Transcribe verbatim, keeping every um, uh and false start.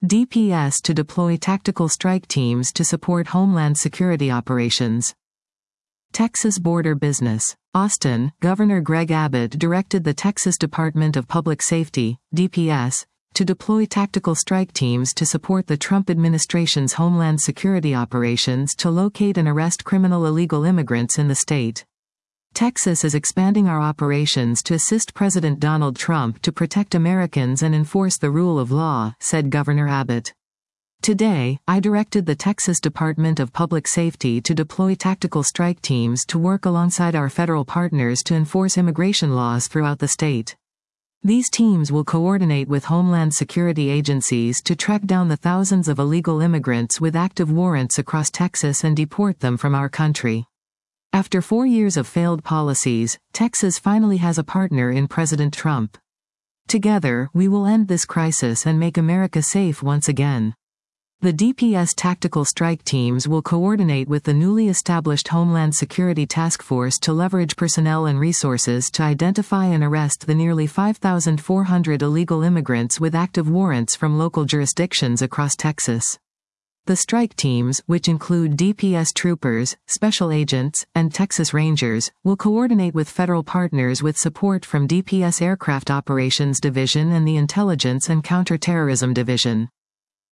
D P S to deploy tactical strike teams to support Homeland Security operations. Texas border business. Austin, Governor Greg Abbott directed the Texas Department of Public Safety, D P S, to deploy tactical strike teams to support the Trump administration's Homeland Security operations to locate and arrest criminal illegal immigrants in the state. Texas is expanding our operations to assist President Donald Trump to protect Americans and enforce the rule of law, said Governor Abbott. Today, I directed the Texas Department of Public Safety to deploy tactical strike teams to work alongside our federal partners to enforce immigration laws throughout the state. These teams will coordinate with Homeland Security agencies to track down the thousands of illegal immigrants with active warrants across Texas and deport them from our country. After four years of failed policies, Texas finally has a partner in President Trump. Together, we will end this crisis and make America safe once again. The D P S tactical strike teams will coordinate with the newly established Homeland Security Task Force to leverage personnel and resources to identify and arrest the nearly five thousand four hundred illegal immigrants with active warrants from local jurisdictions across Texas. The strike teams, which include D P S troopers, special agents, and Texas Rangers, will coordinate with federal partners with support from D P S Aircraft Operations Division and the Intelligence and Counterterrorism Division.